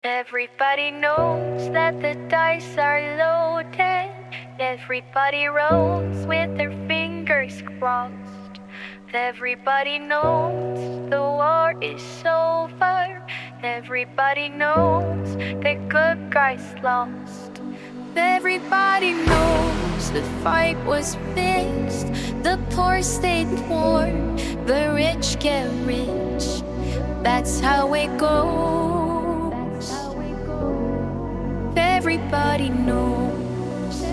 Everybody knows that the dice are loaded. Everybody rolls with their fingers crossed. Everybody knows the war is over. Everybody knows the good guys lost. Everybody knows the fight was fixed. The poor stayed poor, the rich get rich. That's how it goes. Everybody knows.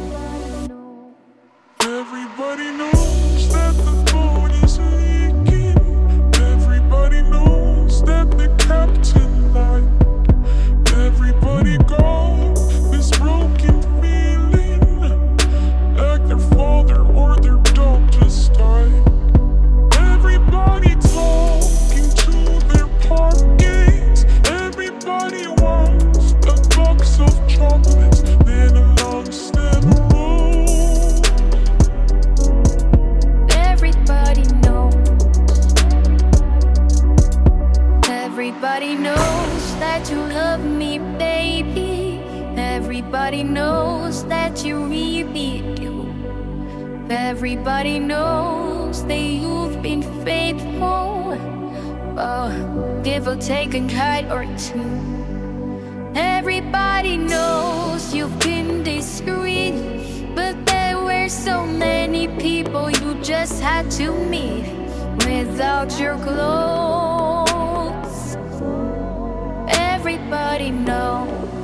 Everybody knows that the boat is leaking. Everybody knows that the captain lied. Everybody got this broken feeling, like their father or their dog just died. Everybody talking to their pockets. Everybody wants a box of chocolates, then a long stem roll. Everybody knows. Everybody knows that you love me, baby. Everybody knows that you really do. Everybody knows that you've been faithful. Oh, give or take a night or two. Everybody knows you've been discreet, but there were so many people you just had to meet without your clothes. Everybody knows.